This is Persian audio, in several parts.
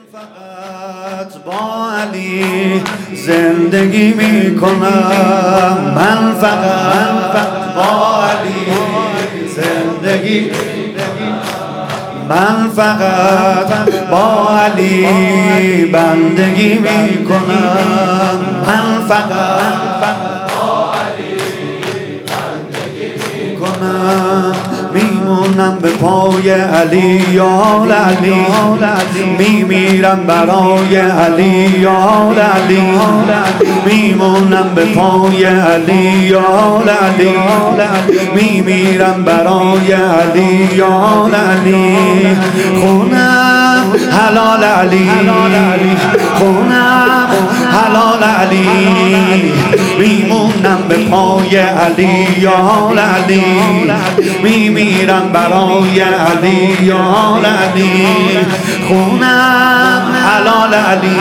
فقط با علی زندگی میکنم. من فقط با علی زندگی، من فقط با علی بندگی میکنم. من فقط با علی بندگی میکنم. میمونم به پای علی یا علی، میمیرم برای علی یا علی، میمونم به پای علی یا علی، میمیرم برای علی یا علی. خونم حلال علی، خونم حلال علی، میمونم به پای علی یا علی، میمیرم برای علی یا علی. خونم حلال علی،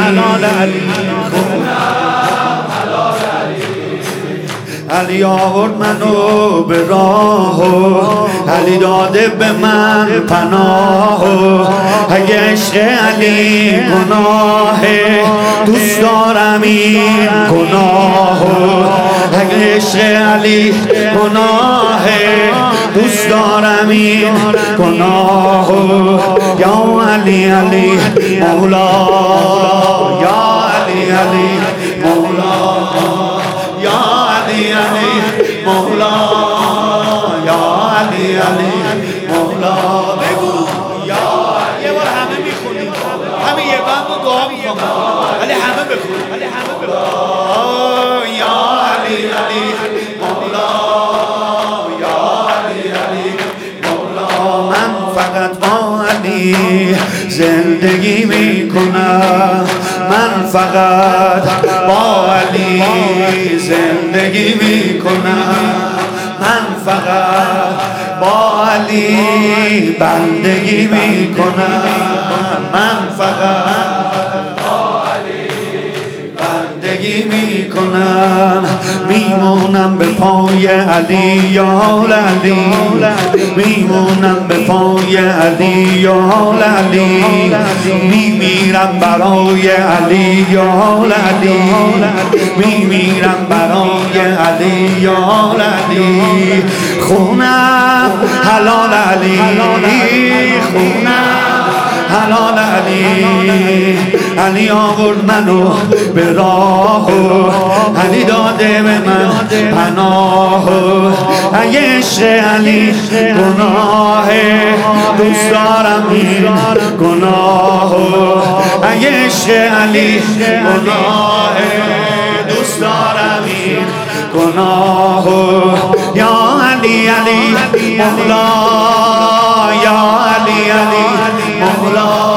علی آورد منو به راه، علی داده به من پناه. اگه عشق علی گناهه دوست دارم این گناه. اگه عشق علی گناهه دوست دارم این گناه. یا علی علی مولا، یا علی علی مولا، یا علی علی مولا، یا علی علی مولا. بگو یا یه بار همه میخونیم، همه یه بند و دعا میخونم، ولی همه بخونیم، ولی همه بخونیم. یا علی علی مولا، یا علی علی مولا. من فقط با علی زندگی میکنم. من فقط با علی زندگی میکنم. من فقط با علی بندگی میکنم. من فقط با علی بندگی میکنم. میمونم به پای علی یا علی، میمونم به پای علی یا علی، میمیرم برای علی یا علی، میمیرم برای علی یا علی. خونم حلال علی، خونم حلال علی، علی آورد منو به راه، علی داده به من پناه. اگه عشق علی گناهه دوست دارم این گناه. اگه عشق علی گناهه دوست دارم این گناه. یا علی علی مولا، یا علی علی مولا.